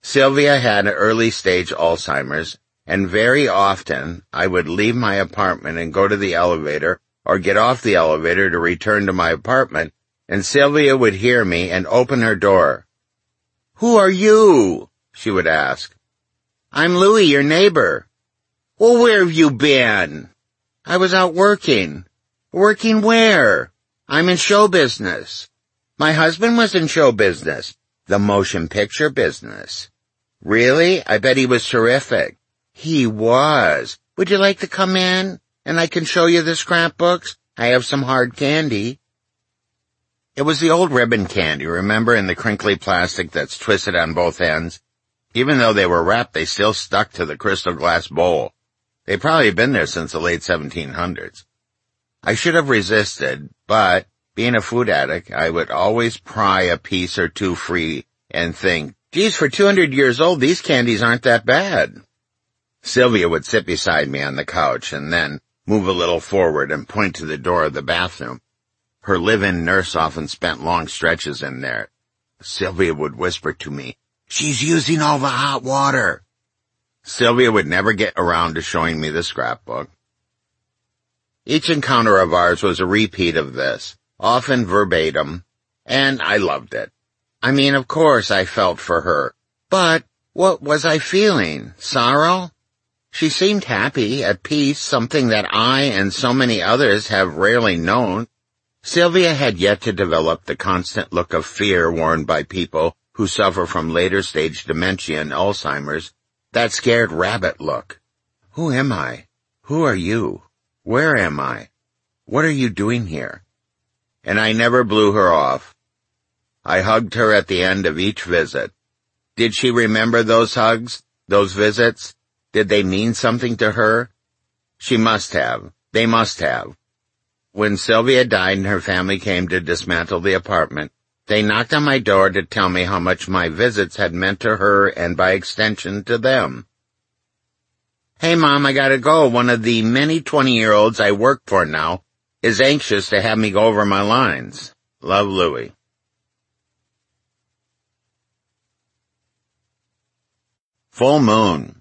Sylvia had early-stage Alzheimer's, and very often I would leave my apartment and go to the elevator or get off the elevator to return to my apartment, and Sylvia would hear me and open her door. "Who are you?" she would ask. "I'm Louie, your neighbor." "Well, where have you been?" "I was out working." "Working where?" "I'm in show business." "My husband was in show business." "The motion picture business." "Really? I bet he was terrific." "He was. Would you like to come in? And I can show you the scrapbooks. I have some hard candy." It was the old ribbon candy, remember, in the crinkly plastic that's twisted on both ends? Even though they were wrapped, they still stuck to the crystal glass bowl. They'd probably been there since the late 1700s. I should have resisted, but being a food addict, I would always pry a piece or two free and think, geez, for 200 years old, these candies aren't that bad. Sylvia would sit beside me on the couch and then move a little forward and point to the door of the bathroom. Her live-in nurse often spent long stretches in there. Sylvia would whisper to me, "She's using all the hot water." Sylvia would never get around to showing me the scrapbook. Each encounter of ours was a repeat of this, often verbatim, and I loved it. I mean, of course I felt for her, but what was I feeling? Sorrow? She seemed happy, at peace, something that I and so many others have rarely known. Sylvia had yet to develop the constant look of fear worn by people who suffer from later-stage dementia and Alzheimer's, that scared rabbit look. Who am I? Who are you? Where am I? What are you doing here? And I never blew her off. I hugged her at the end of each visit. Did she remember those hugs, those visits? Did they mean something to her? She must have. They must have. When Sylvia died and her family came to dismantle the apartment, they knocked on my door to tell me how much my visits had meant to her and by extension to them. "Hey, Mom, I gotta go. One of the many 20-year-olds I work for now is anxious to have me go over my lines. Love, Louie." Full moon.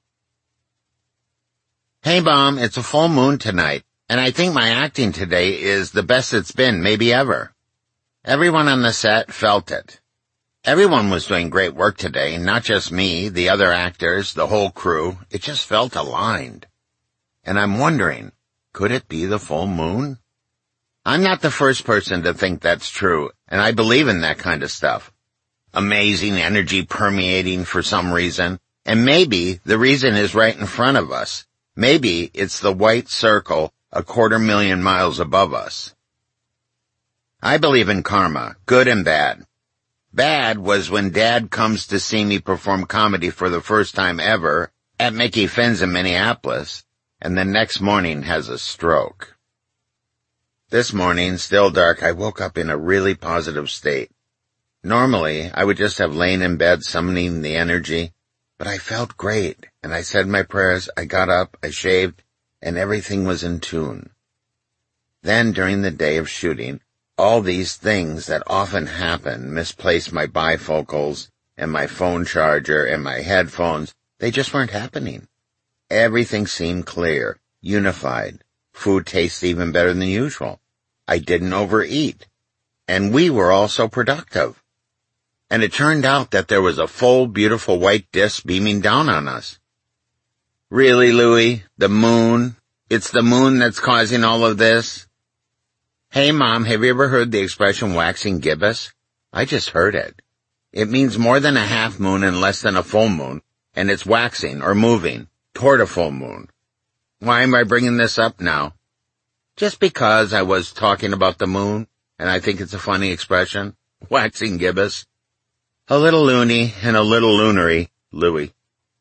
"Hey, Mom, it's a full moon tonight, and I think my acting today is the best it's been, maybe ever." Everyone on the set felt it. Everyone was doing great work today, not just me, the other actors, the whole crew. It just felt aligned. And I'm wondering, could it be the full moon? I'm not the first person to think that's true, and I believe in that kind of stuff. Amazing energy permeating for some reason, and maybe the reason is right in front of us. Maybe it's the white circle 250,000 miles above us. I believe in karma, good and bad. Bad was when Dad comes to see me perform comedy for the first time ever at Mickey Finn's in Minneapolis, and the next morning has a stroke. This morning, still dark, I woke up in a really positive state. Normally, I would just have lain in bed summoning the energy, but I felt great, and I said my prayers, I got up, I shaved, and everything was in tune. Then, during the day of shooting, all these things that often happen, misplaced my bifocals and my phone charger and my headphones, they just weren't happening. Everything seemed clear, unified. Food tasted even better than usual. I didn't overeat. And we were also productive. And it turned out that there was a full, beautiful white disk beaming down on us. Really, Louie? The moon? It's the moon that's causing all of this? Hey, Mom, have you ever heard the expression waxing gibbous? I just heard it. It means more than a half moon and less than a full moon, and it's waxing or moving toward a full moon. Why am I bringing this up now? Just because I was talking about the moon, and I think it's a funny expression. Waxing gibbous. A little loony and a little lunary, Louie.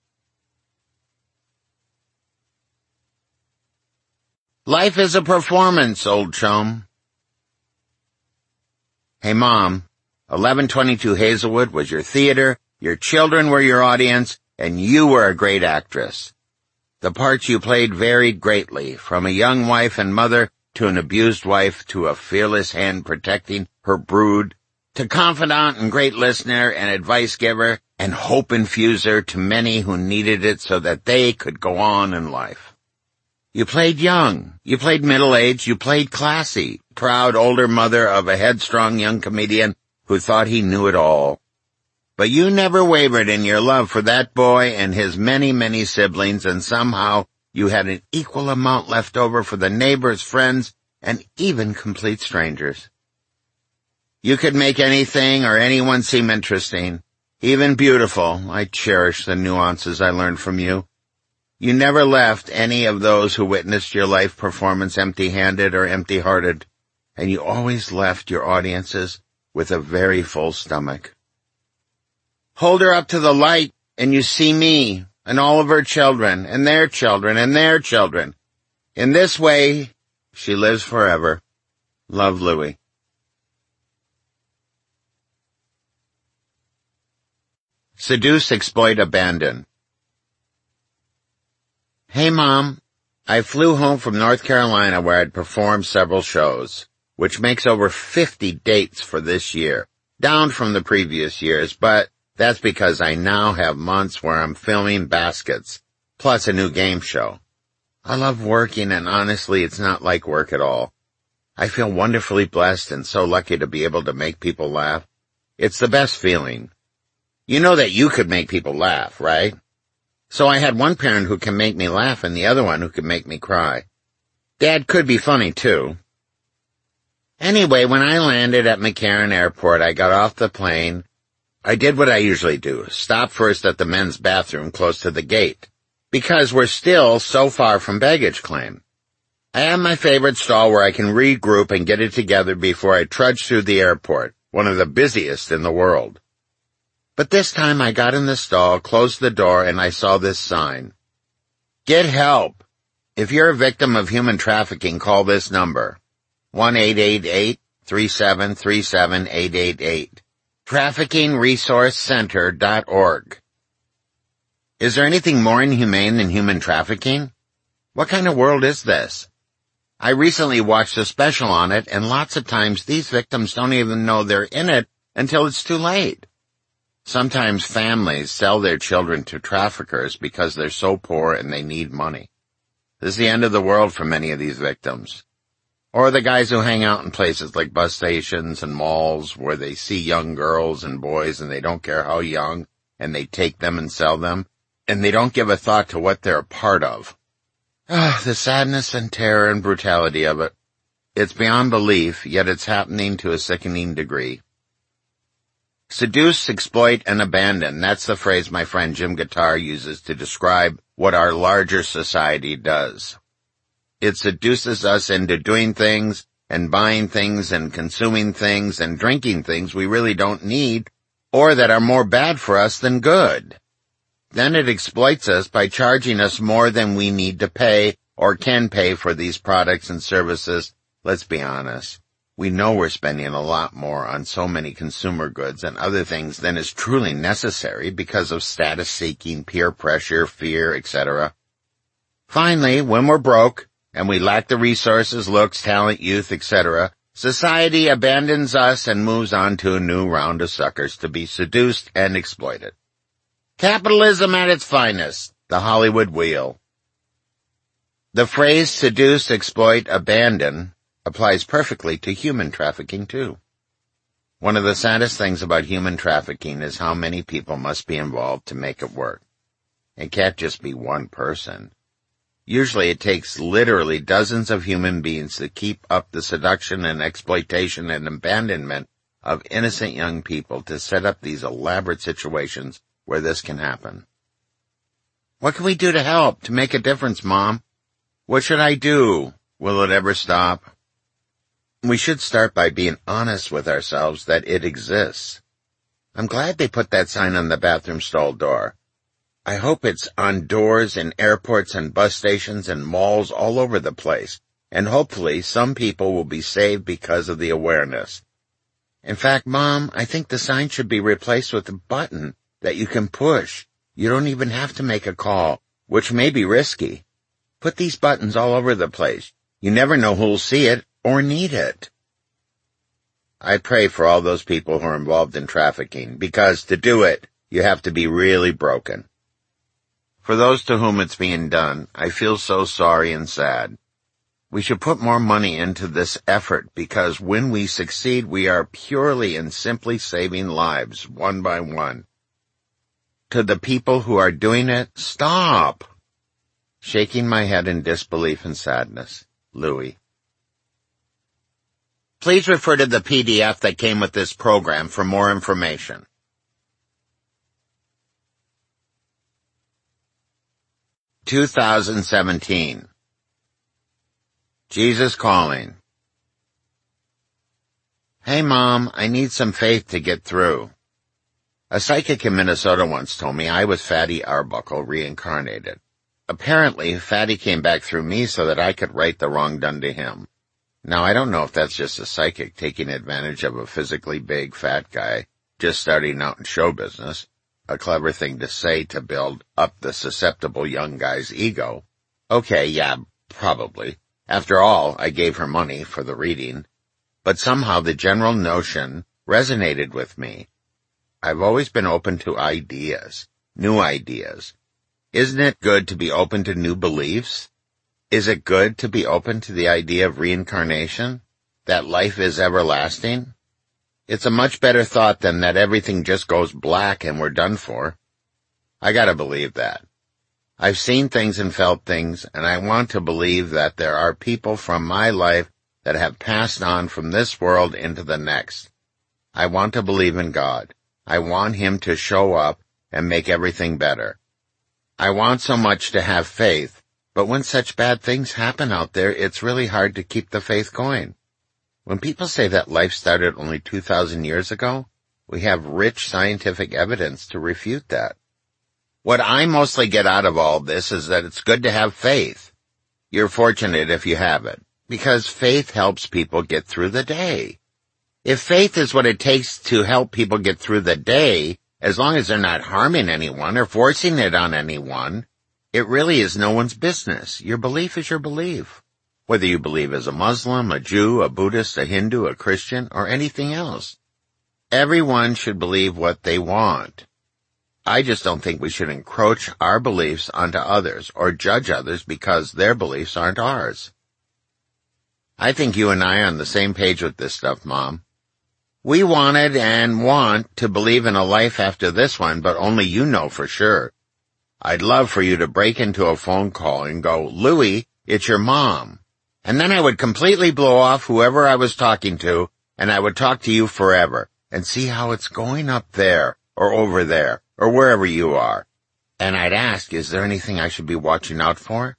Life is a performance, old chum. Hey, Mom, 1122 Hazelwood was your theater, your children were your audience, and you were a great actress. The parts you played varied greatly, from a young wife and mother to an abused wife to a fearless hen protecting her brood. To confidant and great listener and advice giver and hope infuser to many who needed it so that they could go on in life. You played young, you played middle-aged, you played classy, proud older mother of a headstrong young comedian who thought he knew it all. But you never wavered in your love for that boy and his many, many siblings, and somehow you had an equal amount left over for the neighbors, friends, and even complete strangers. You could make anything or anyone seem interesting, even beautiful. I cherish the nuances I learned from you. You never left any of those who witnessed your live performance empty-handed or empty-hearted, and you always left your audiences with a very full stomach. Hold her up to the light, and you see me, and all of her children, and their children, and their children. In this way, she lives forever. Love, Louie. Seduce, exploit, abandon. Hey, Mom. I flew home from North Carolina where I'd performed several shows, which makes over 50 dates for this year, down from the previous years, but that's because I now have months where I'm filming baskets, plus a new game show. I love working, and honestly, it's not like work at all. I feel wonderfully blessed and so lucky to be able to make people laugh. It's the best feeling. You know that you could make people laugh, right? So I had one parent who can make me laugh and the other one who can make me cry. Dad could be funny, too. Anyway, when I landed at McCarran Airport, I got off the plane. I did what I usually do, stop first at the men's bathroom close to the gate, because we're still so far from baggage claim. I have my favorite stall where I can regroup and get it together before I trudge through the airport, one of the busiest in the world. But this time I got in the stall, closed the door, and I saw this sign. Get help. If you're a victim of human trafficking, call this number. 1-888-373-7888. TraffickingResourceCenter.org. Is there anything more inhumane than human trafficking? What kind of world is this? I recently watched a special on it, and lots of times these victims don't even know they're in it until it's too late. Sometimes families sell their children to traffickers because they're so poor and they need money. This is the end of the world for many of these victims. Or the guys who hang out in places like bus stations and malls where they see young girls and boys and they don't care how young, and they take them and sell them, and they don't give a thought to what they're a part of. The sadness and terror and brutality of it. It's beyond belief, yet it's happening to a sickening degree. Seduce, exploit, and abandon. That's the phrase my friend Jim Guitar uses to describe what our larger society does. It seduces us into doing things and buying things and consuming things and drinking things we really don't need or that are more bad for us than good. Then it exploits us by charging us more than we need to pay or can pay for these products and services. Let's be honest. We know we're spending a lot more on so many consumer goods and other things than is truly necessary because of status-seeking, peer pressure, fear, etc. Finally, when we're broke, and we lack the resources, looks, talent, youth, etc., society abandons us and moves on to a new round of suckers to be seduced and exploited. Capitalism at its finest, the Hollywood wheel. The phrase seduce, exploit, abandon applies perfectly to human trafficking, too. One of the saddest things about human trafficking is how many people must be involved to make it work. It can't just be one person. Usually it takes literally dozens of human beings to keep up the seduction and exploitation and abandonment of innocent young people to set up these elaborate situations where this can happen. What can we do to help, to make a difference, Mom? What should I do? Will it ever stop? We should start by being honest with ourselves that it exists. I'm glad they put that sign on the bathroom stall door. I hope it's on doors in airports and bus stations and malls all over the place, and hopefully some people will be saved because of the awareness. In fact, Mom, I think the sign should be replaced with a button that you can push. You don't even have to make a call, which may be risky. Put these buttons all over the place. You never know who'll see it or need it. I pray for all those people who are involved in trafficking, because to do it, you have to be really broken. For those to whom it's being done, I feel so sorry and sad. We should put more money into this effort, because when we succeed, we are purely and simply saving lives, one by one. To the people who are doing it, stop! Shaking my head in disbelief and sadness, Louis. Please refer to the PDF that came with this program for more information. (2017) Jesus Calling. Hey Mom, I need some faith to get through. A psychic in Minnesota once told me I was Fatty Arbuckle reincarnated. Apparently, Fatty came back through me so that I could right the wrong done to him. Now, I don't know if that's just a psychic taking advantage of a physically big, fat guy just starting out in show business, a clever thing to say to build up the susceptible young guy's ego. Okay, yeah, probably. After all, I gave her money for the reading. But somehow the general notion resonated with me. I've always been open to ideas, new ideas. Isn't it good to be open to new beliefs? Is it good to be open to the idea of reincarnation? That life is everlasting? It's a much better thought than that everything just goes black and we're done for. I gotta believe that. I've seen things and felt things, and I want to believe that there are people from my life that have passed on from this world into the next. I want to believe in God. I want Him to show up and make everything better. I want so much to have faith, but when such bad things happen out there, it's really hard to keep the faith going. When people say that life started only 2,000 years ago, we have rich scientific evidence to refute that. What I mostly get out of all this is that it's good to have faith. You're fortunate if you have it, because faith helps people get through the day. If faith is what it takes to help people get through the day, as long as they're not harming anyone or forcing it on anyone, it really is no one's business. Your belief is your belief. Whether you believe as a Muslim, a Jew, a Buddhist, a Hindu, a Christian, or anything else. Everyone should believe what they want. I just don't think we should encroach our beliefs onto others or judge others because their beliefs aren't ours. I think you and I are on the same page with this stuff, Mom. We wanted and want to believe in a life after this one, but only you know for sure. I'd love for you to break into a phone call and go, Louis, it's your mom. And then I would completely blow off whoever I was talking to, and I would talk to you forever, and see how it's going up there, or over there, or wherever you are. And I'd ask, is there anything I should be watching out for?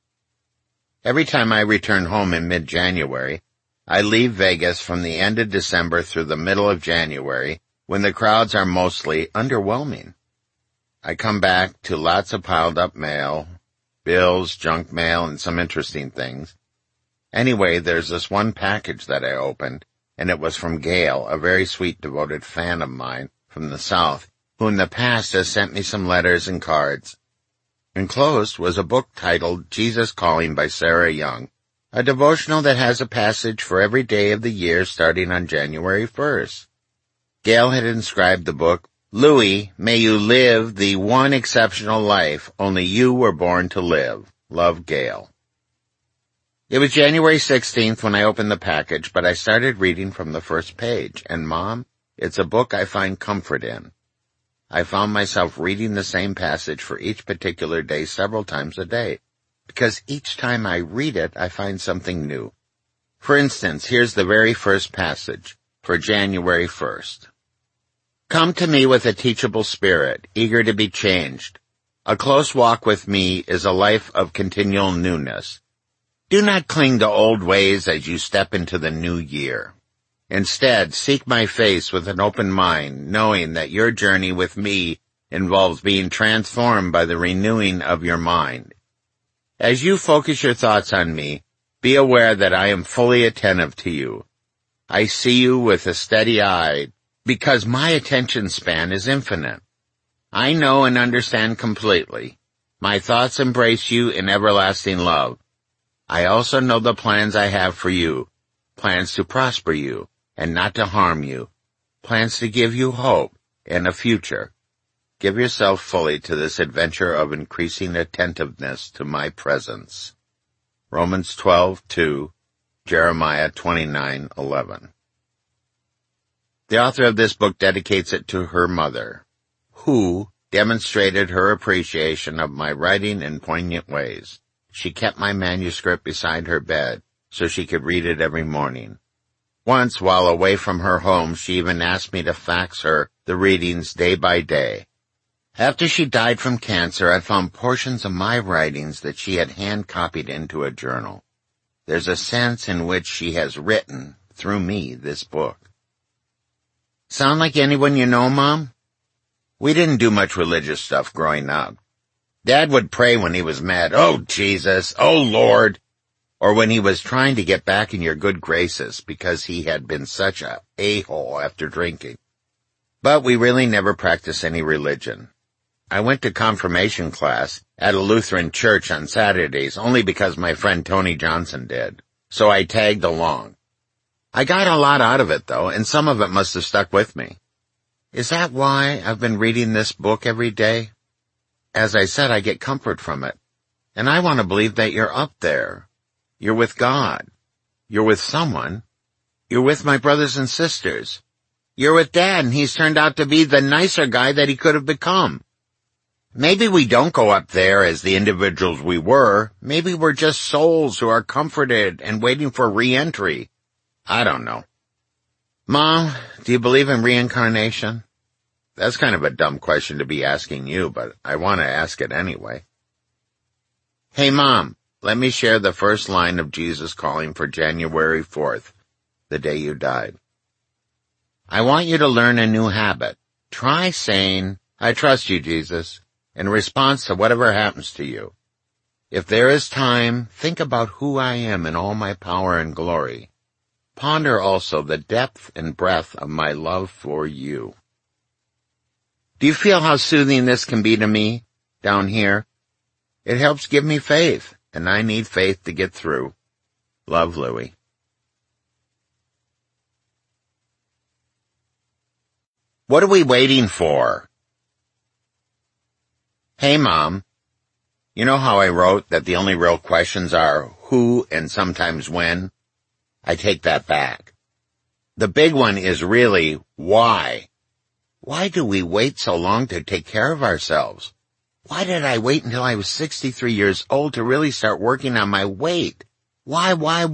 Every time I return home in mid-January, I leave Vegas from the end of December through the middle of January, when the crowds are mostly underwhelming. I come back to lots of piled-up mail, bills, junk mail, and some interesting things. Anyway, there's this one package that I opened, and it was from Gail, a very sweet, devoted fan of mine from the South, who in the past has sent me some letters and cards. Enclosed was a book titled Jesus Calling by Sarah Young, a devotional that has a passage for every day of the year starting on January 1st. Gail had inscribed the book, Louis, may you live the one exceptional life only you were born to live. Love, Gail. It was January 16th when I opened the package, but I started reading from the first page, and Mom, it's a book I find comfort in. I found myself reading the same passage for each particular day several times a day, because each time I read it, I find something new. For instance, here's the very first passage for January 1st. Come to me with a teachable spirit, eager to be changed. A close walk with me is a life of continual newness. Do not cling to old ways as you step into the new year. Instead, seek my face with an open mind, knowing that your journey with me involves being transformed by the renewing of your mind. As you focus your thoughts on me, be aware that I am fully attentive to you. I see you with a steady eye, because my attention span is infinite. I know and understand completely. My thoughts embrace you in everlasting love. I also know the plans I have for you, plans to prosper you, and not to harm you, plans to give you hope and a future. Give yourself fully to this adventure of increasing attentiveness to my presence. Romans 12:2, Jeremiah 29:11. The author of this book dedicates it to her mother, who demonstrated her appreciation of my writing in poignant ways. She kept my manuscript beside her bed so she could read it every morning. Once, while away from her home, she even asked me to fax her the readings day by day. After she died from cancer, I found portions of my writings that she had hand-copied into a journal. There's a sense in which she has written, through me, this book. Sound like anyone you know, Mom? We didn't do much religious stuff growing up. Dad would pray when he was mad, "Oh, Jesus, oh, Lord," or when he was trying to get back in your good graces because he had been such a a-hole after drinking. But we really never practiced any religion. I went to confirmation class at a Lutheran church on Saturdays only because my friend Tony Johnson did, so I tagged along. I got a lot out of it, though, and some of it must have stuck with me. Is that why I've been reading this book every day? As I said, I get comfort from it, and I want to believe that you're up there. You're with God. You're with someone. You're with my brothers and sisters. You're with Dad, and he's turned out to be the nicer guy that he could have become. Maybe we don't go up there as the individuals we were. Maybe we're just souls who are comforted and waiting for re-entry. I don't know. Mom, do you believe in reincarnation? That's kind of a dumb question to be asking you, but I want to ask it anyway. Hey, Mom, let me share the first line of Jesus calling for January 4th, the day you died. I want you to learn a new habit. Try saying, "I trust you, Jesus," in response to whatever happens to you. If there is time, think about who I am in all my power and glory. Ponder also the depth and breadth of my love for you. Do you feel how soothing this can be to me, down here? It helps give me faith, and I need faith to get through. Love, Louie. What are we waiting for? Hey, Mom. You know how I wrote that the only real questions are who and sometimes when? I take that back. The big one is really why. Why do we wait so long to take care of ourselves? Why did I wait until I was 63 years old to really start working on my weight? Why?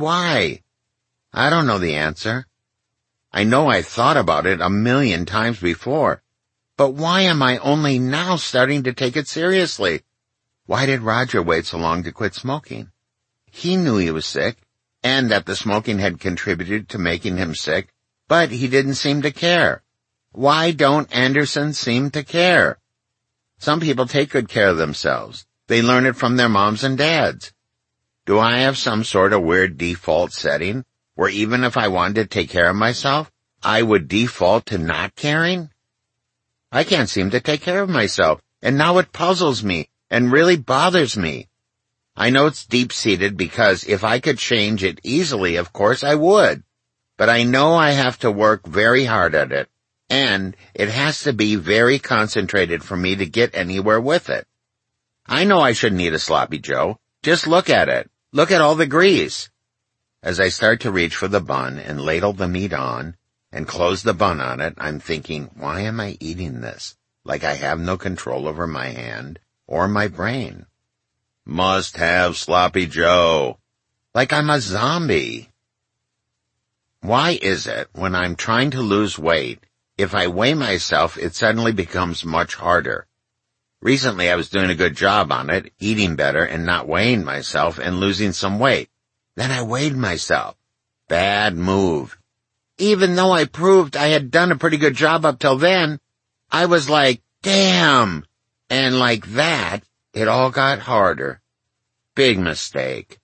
I don't know the answer. I know I've thought about it 1,000,000 times before. But why am I only now starting to take it seriously? Why did Roger wait so long to quit smoking? He knew he was sick, and that the smoking had contributed to making him sick, but he didn't seem to care. Why don't Andersons seem to care? Some people take good care of themselves. They learn it from their moms and dads. Do I have some sort of weird default setting where even if I wanted to take care of myself, I would default to not caring? I can't seem to take care of myself, and now it puzzles me and really bothers me. I know it's deep-seated because if I could change it easily, of course I would. But I know I have to work very hard at it, and it has to be very concentrated for me to get anywhere with it. I know I shouldn't eat a sloppy Joe. Just look at it. Look at all the grease. As I start to reach for the bun and ladle the meat on and close the bun on it, I'm thinking, why am I eating this? Like I have no control over my hand or my brain. Must have sloppy Joe. Like I'm a zombie. Why is it when I'm trying to lose weight, if I weigh myself, it suddenly becomes much harder? Recently I was doing a good job on it, eating better and not weighing myself and losing some weight. Then I weighed myself. Bad move. Even though I proved I had done a pretty good job up till then, I was like, damn. And like that, it all got harder. Big mistake.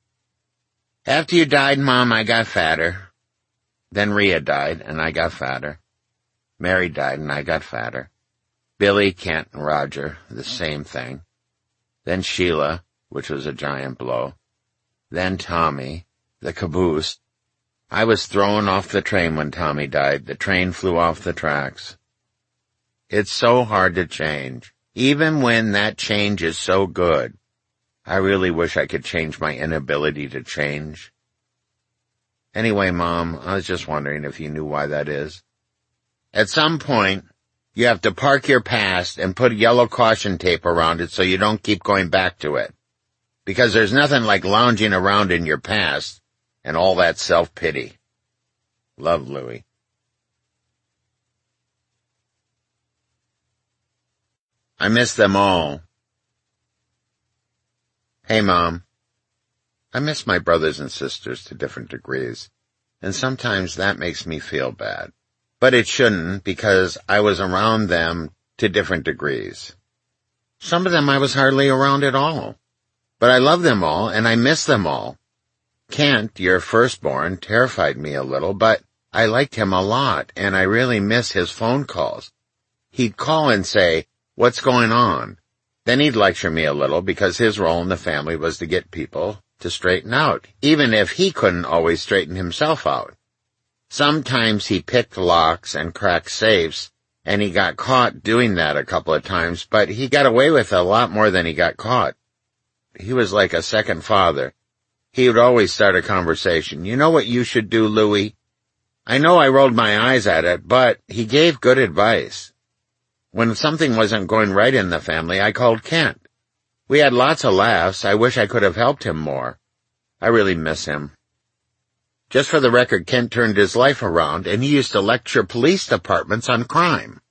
After you died, Mom, I got fatter. Then Rhea died, and I got fatter. Mary died, and I got fatter. Billy, Kent, and Roger, the same thing. Then Sheila, which was a giant blow. Then Tommy, the caboose. I was thrown off the train when Tommy died. The train flew off the tracks. It's so hard to change, even when that change is so good. I really wish I could change my inability to change. Anyway, Mom, I was just wondering if you knew why that is. At some point, you have to park your past and put yellow caution tape around it so you don't keep going back to it. Because there's nothing like lounging around in your past and all that self-pity. Love, Louie. I miss them all. Hey, Mom. I miss my brothers and sisters to different degrees, and sometimes that makes me feel bad. But it shouldn't, because I was around them to different degrees. Some of them I was hardly around at all. But I love them all, and I miss them all. Kent, your firstborn, terrified me a little, but I liked him a lot, and I really miss his phone calls. He'd call and say, "What's going on?" Then he'd lecture me a little, because his role in the family was to get people to straighten out, even if he couldn't always straighten himself out. Sometimes he picked locks and cracked safes, and he got caught doing that a couple of times, but he got away with a lot more than he got caught. He was like a second father. He would always start a conversation. "You know what you should do, Louie?" I know I rolled my eyes at it, but he gave good advice. When something wasn't going right in the family, I called Kent. We had lots of laughs. I wish I could have helped him more. I really miss him. Just for the record, Kent turned his life around, and he used to lecture police departments on crime.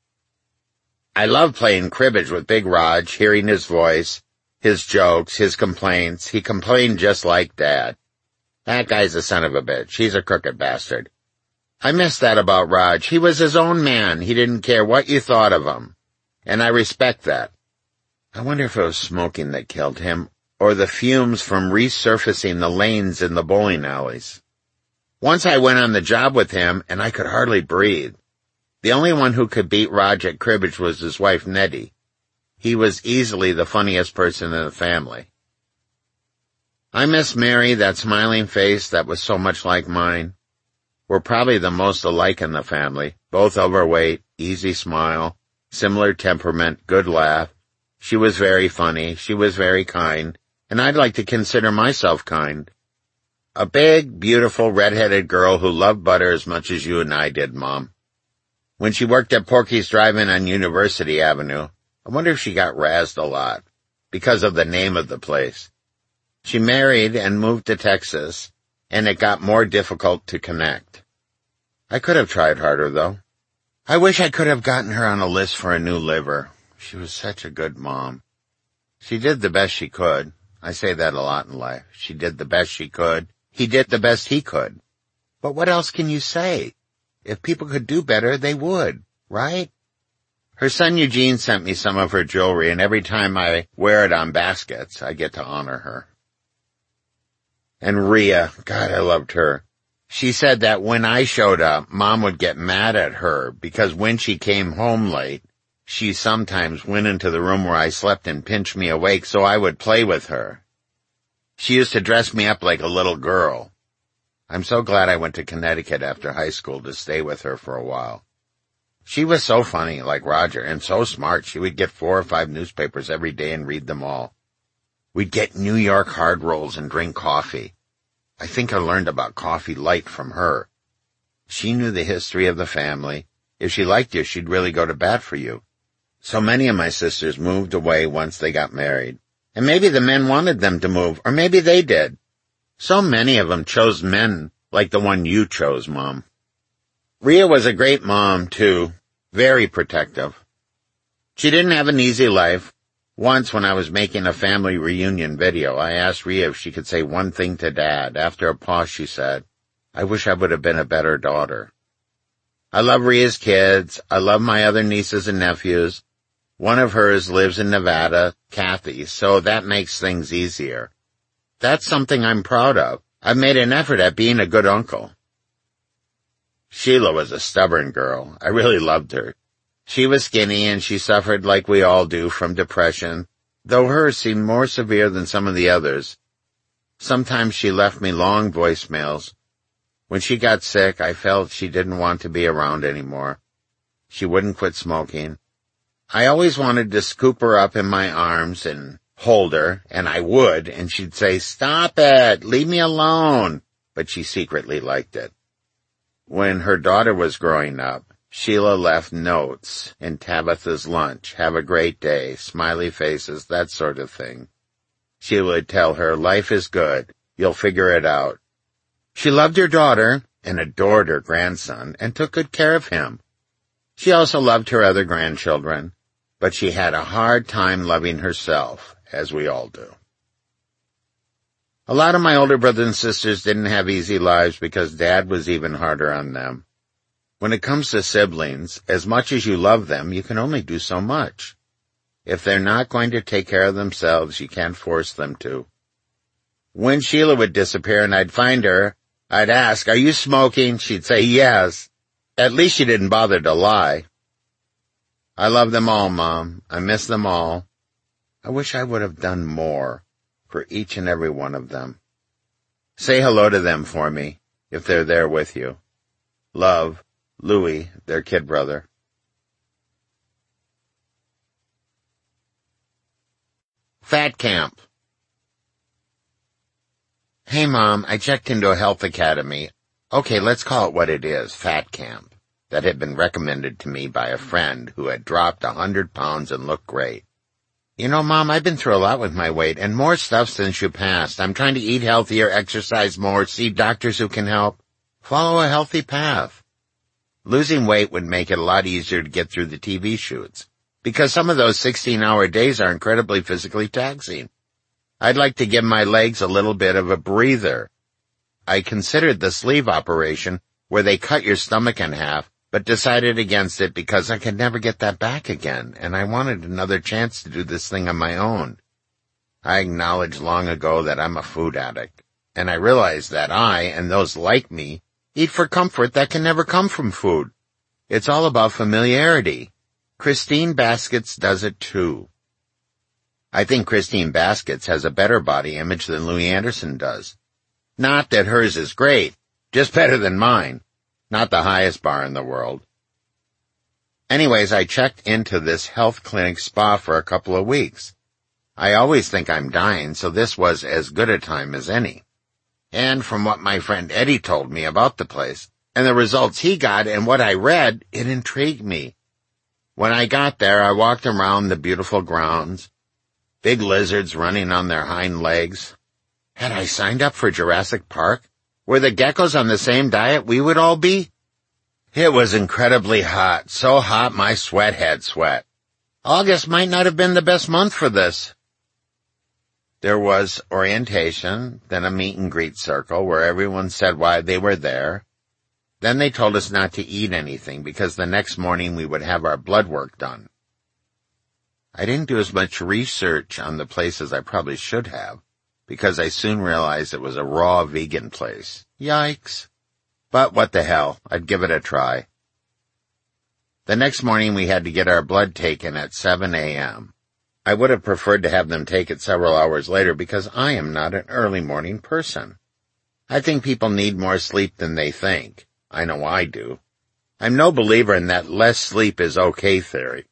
I love playing cribbage with Big Raj, hearing his voice, his jokes, his complaints. He complained just like Dad. That guy's a son of a bitch. He's a crooked bastard. I miss that about Raj. He was his own man. He didn't care what you thought of him. And I respect that. I wonder if it was smoking that killed him, or the fumes from resurfacing the lanes in the bowling alleys. Once I went on the job with him, and I could hardly breathe. The only one who could beat Raj at cribbage was his wife, Nettie. He was easily the funniest person in the family. I miss Mary, that smiling face that was so much like mine. We're probably the most alike in the family, both overweight, easy smile, similar temperament, good laugh. She was very funny, she was very kind, and I'd like to consider myself kind. A big, beautiful, red-headed girl who loved butter as much as you and I did, Mom. When she worked at Porky's Drive-In on University Avenue, I wonder if she got razzed a lot, because of the name of the place. She married and moved to Texas, and it got more difficult to connect. I could have tried harder, though. I wish I could have gotten her on a list for a new liver. She was such a good mom. She did the best she could. I say that a lot in life. She did the best she could. He did the best he could. But what else can you say? If people could do better, they would, right? Her son Eugene sent me some of her jewelry, and every time I wear it on baskets, I get to honor her. And Rhea, God, I loved her. She said that when I showed up, Mom would get mad at her because when she came home late, she sometimes went into the room where I slept and pinched me awake so I would play with her. She used to dress me up like a little girl. I'm so glad I went to Connecticut after high school to stay with her for a while. She was so funny, like Roger, and so smart. She would get 4 or 5 newspapers every day and read them all. We'd get New York hard rolls and drink coffee. I think I learned about coffee light from her. She knew the history of the family. If she liked you, she'd really go to bat for you. So many of my sisters moved away once they got married. And maybe the men wanted them to move, or maybe they did. So many of them chose men like the one you chose, Mom. Rhea was a great mom, too. Very protective. She didn't have an easy life. Once when I was making a family reunion video, I asked Rhea if she could say one thing to Dad. After a pause, she said, "I wish I would have been a better daughter." I love Rhea's kids. I love my other nieces and nephews. One of hers lives in Nevada, Kathy, so that makes things easier. That's something I'm proud of. I've made an effort at being a good uncle. Sheila was a stubborn girl. I really loved her. She was skinny and she suffered like we all do from depression, though hers seemed more severe than some of the others. Sometimes she left me long voicemails. When she got sick, I felt she didn't want to be around anymore. She wouldn't quit smoking. I always wanted to scoop her up in my arms and hold her, and I would, and she'd say, "Stop it, leave me alone," but she secretly liked it. When her daughter was growing up, Sheila left notes in Tabitha's lunch, "Have a great day," smiley faces, that sort of thing. She would tell her, "Life is good, you'll figure it out." She loved her daughter and adored her grandson and took good care of him. She also loved her other grandchildren, but she had a hard time loving herself, as we all do. A lot of my older brothers and sisters didn't have easy lives because Dad was even harder on them. When it comes to siblings, as much as you love them, you can only do so much. If they're not going to take care of themselves, you can't force them to. When Sheila would disappear and I'd find her, I'd ask, "Are you smoking?" She'd say, "Yes." At least she didn't bother to lie. I love them all, Mom. I miss them all. I wish I would have done more for each and every one of them. Say hello to them for me, if they're there with you. Love, Louie, their kid brother. Fat Camp. Hey, Mom, I checked into a health academy. Okay, let's call it what it is, Fat Camp. That had been recommended to me by a friend who had dropped 100 pounds and looked great. You know, Mom, I've been through a lot with my weight and more stuff since you passed. I'm trying to eat healthier, exercise more, see doctors who can help. Follow a healthy path. Losing weight would make it a lot easier to get through the TV shoots, because some of those 16-hour days are incredibly physically taxing. I'd like to give my legs a little bit of a breather. I considered the sleeve operation, where they cut your stomach in half, but decided against it because I could never get that back again, and I wanted another chance to do this thing on my own. I acknowledged long ago that I'm a food addict, and I realized that I, and those like me, eat for comfort that can never come from food. It's all about familiarity. Christine Baskets does it too. I think Christine Baskets has a better body image than Louie Anderson does. Not that hers is great, just better than mine. Not the highest bar in the world. Anyways, I checked into this health clinic spa for a couple of weeks. I always think I'm dying, so this was as good a time as any. And from what my friend Eddie told me about the place, and the results he got and what I read, it intrigued me. When I got there, I walked around the beautiful grounds. Big lizards running on their hind legs. Had I signed up for Jurassic Park? Were the geckos on the same diet we would all be? It was incredibly hot, so hot my sweat had sweat. August might not have been the best month for this. There was orientation, then a meet and greet circle where everyone said why they were there. Then they told us not to eat anything because the next morning we would have our blood work done. I didn't do as much research on the place as I probably should have, because I soon realized it was a raw vegan place. Yikes. But what the hell, I'd give it a try. The next morning we had to get our blood taken at 7 a.m. I would have preferred to have them take it several hours later because I am not an early morning person. I think people need more sleep than they think. I know I do. I'm no believer in that less sleep is okay theory.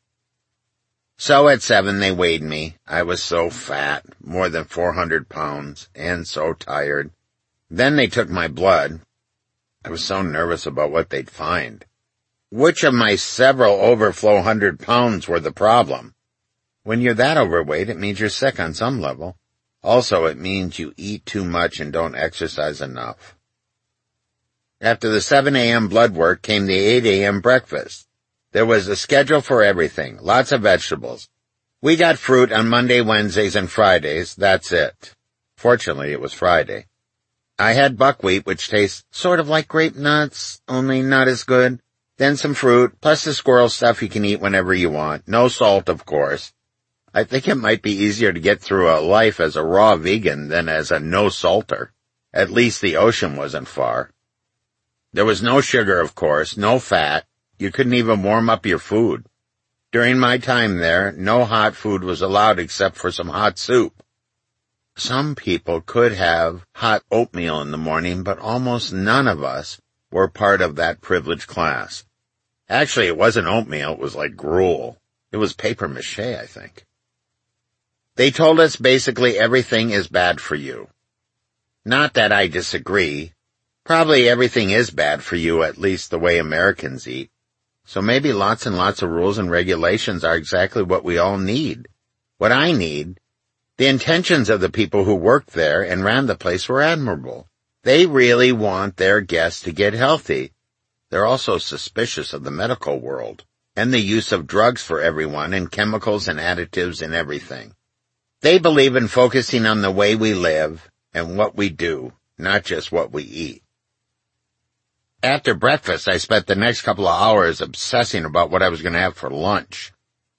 So at 7 they weighed me. I was so fat, more than 400 pounds, and so tired. Then they took my blood. I was so nervous about what they'd find. Which of my several overflow 100 pounds were the problem? When you're that overweight, it means you're sick on some level. Also, it means you eat too much and don't exercise enough. After the 7 a.m. blood work came the 8 a.m. breakfast. There was a schedule for everything, lots of vegetables. We got fruit on Monday, Wednesdays, and Fridays, that's it. Fortunately, it was Friday. I had buckwheat, which tastes sort of like grape nuts, only not as good. Then some fruit, plus the squirrel stuff you can eat whenever you want. No salt, of course. I think it might be easier to get through a life as a raw vegan than as a no-salter. At least the ocean wasn't far. There was no sugar, of course, no fat. You couldn't even warm up your food. During my time there, no hot food was allowed except for some hot soup. Some people could have hot oatmeal in the morning, but almost none of us were part of that privileged class. Actually, it wasn't oatmeal, it was like gruel. It was paper mache, I think. They told us basically everything is bad for you. Not that I disagree. Probably everything is bad for you, at least the way Americans eat. So maybe lots and lots of rules and regulations are exactly what we all need. What I need. The intentions of the people who worked there and ran the place were admirable. They really want their guests to get healthy. They're also suspicious of the medical world and the use of drugs for everyone and chemicals and additives and everything. They believe in focusing on the way we live and what we do, not just what we eat. After breakfast, I spent the next couple of hours obsessing about what I was going to have for lunch.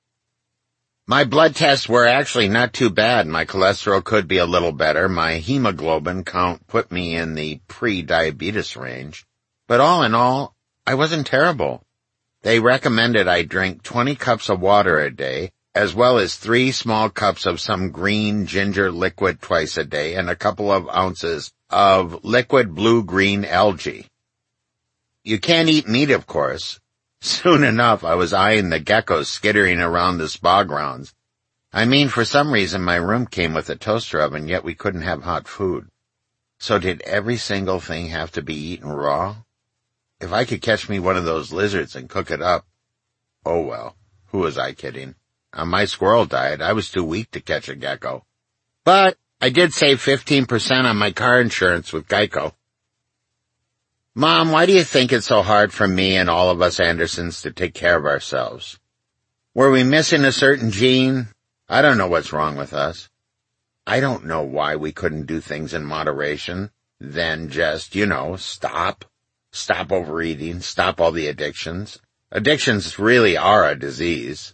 My blood tests were actually not too bad. My cholesterol could be a little better. My hemoglobin count put me in the pre-diabetes range. But all in all, I wasn't terrible. They recommended I drink 20 cups of water a day, as well as 3 small cups of some green ginger liquid twice a day and a couple of ounces of liquid blue-green algae. You can't eat meat, of course. Soon enough, I was eyeing the geckos skittering around the spa grounds. I mean, for some reason my room came with a toaster oven, yet we couldn't have hot food. So did every single thing have to be eaten raw? If I could catch me one of those lizards and cook it up, oh well, who was I kidding? On my squirrel diet, I was too weak to catch a gecko. But I did save 15% on my car insurance with Geico. Mom, why do you think it's so hard for me and all of us Andersons to take care of ourselves? Were we missing a certain gene? I don't know what's wrong with us. I don't know why we couldn't do things in moderation, then just, stop. Stop overeating, stop all the addictions. Addictions really are a disease.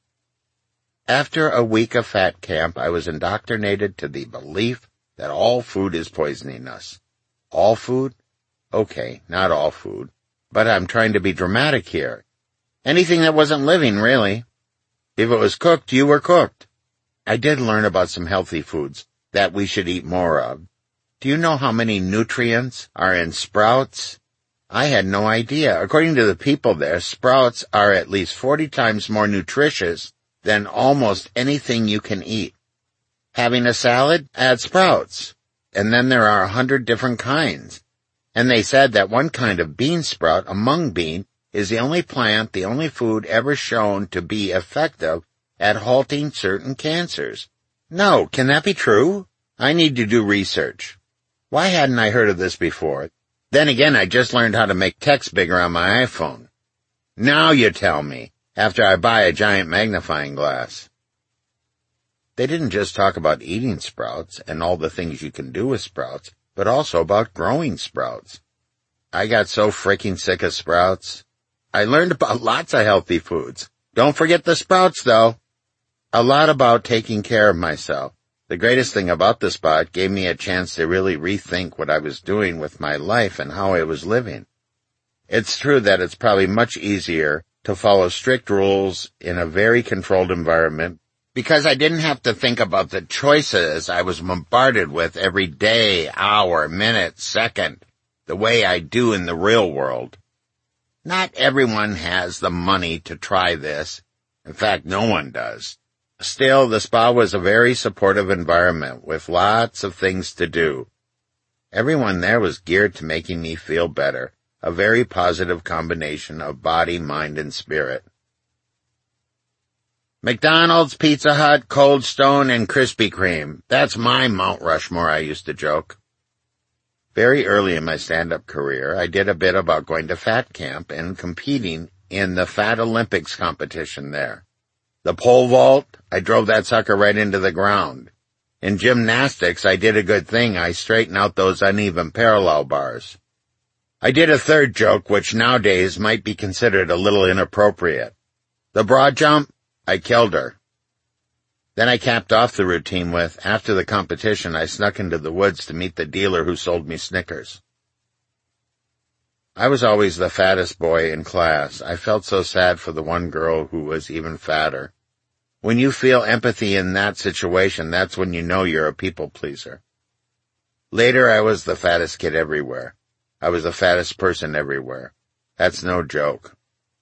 After a week of fat camp, I was indoctrinated to the belief that all food is poisoning us. All food? Okay, not all food, but I'm trying to be dramatic here. Anything that wasn't living, really. If it was cooked, you were cooked. I did learn about some healthy foods that we should eat more of. Do you know how many nutrients are in sprouts? I had no idea. According to the people there, sprouts are at least 40 times more nutritious than almost anything you can eat. Having a salad? Add sprouts. And then there are 100 different kinds. And they said that one kind of bean sprout, a mung bean, is the only food ever shown to be effective at halting certain cancers. No, can that be true? I need to do research. Why hadn't I heard of this before? Then again, I just learned how to make text bigger on my iPhone. Now you tell me, after I buy a giant magnifying glass. They didn't just talk about eating sprouts and all the things you can do with sprouts, but also about growing sprouts. I got so freaking sick of sprouts. I learned about lots of healthy foods. Don't forget the sprouts, though. A lot about taking care of myself. The greatest thing about the spa, it gave me a chance to really rethink what I was doing with my life and how I was living. It's true that it's probably much easier to follow strict rules in a very controlled environment, because I didn't have to think about the choices I was bombarded with every day, hour, minute, second, the way I do in the real world. Not everyone has the money to try this. In fact, no one does. Still, the spa was a very supportive environment with lots of things to do. Everyone there was geared to making me feel better, a very positive combination of body, mind, and spirit. McDonald's, Pizza Hut, Cold Stone, and Krispy Kreme. That's my Mount Rushmore, I used to joke. Very early in my stand-up career, I did a bit about going to fat camp and competing in the Fat Olympics competition there. The pole vault, I drove that sucker right into the ground. In gymnastics, I did a good thing. I straightened out those uneven parallel bars. I did a third joke, which nowadays might be considered a little inappropriate. The broad jump, I killed her. Then I capped off the routine with, after the competition, I snuck into the woods to meet the dealer who sold me Snickers. I was always the fattest boy in class. I felt so sad for the one girl who was even fatter. When you feel empathy in that situation, that's when you know you're a people pleaser. Later, I was the fattest kid everywhere. I was the fattest person everywhere. That's no joke.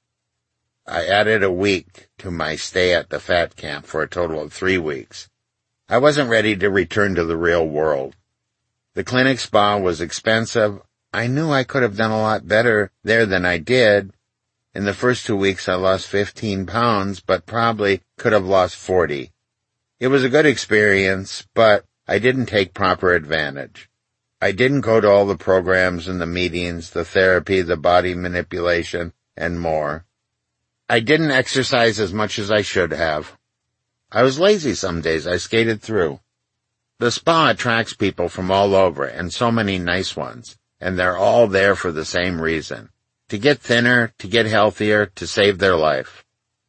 I added a week to my stay at the fat camp for a total of 3 weeks. I wasn't ready to return to the real world. The clinic spa was expensive. I knew I could have done a lot better there than I did. In the first 2 weeks, I lost 15 pounds, but probably could have lost 40. It was a good experience, but I didn't take proper advantage. I didn't go to all the programs and the meetings, the therapy, the body manipulation, and more. I didn't exercise as much as I should have. I was lazy some days. I skated through. The spa attracts people from all over, and so many nice ones, and they're all there for the same reason. To get thinner, to get healthier, to save their life.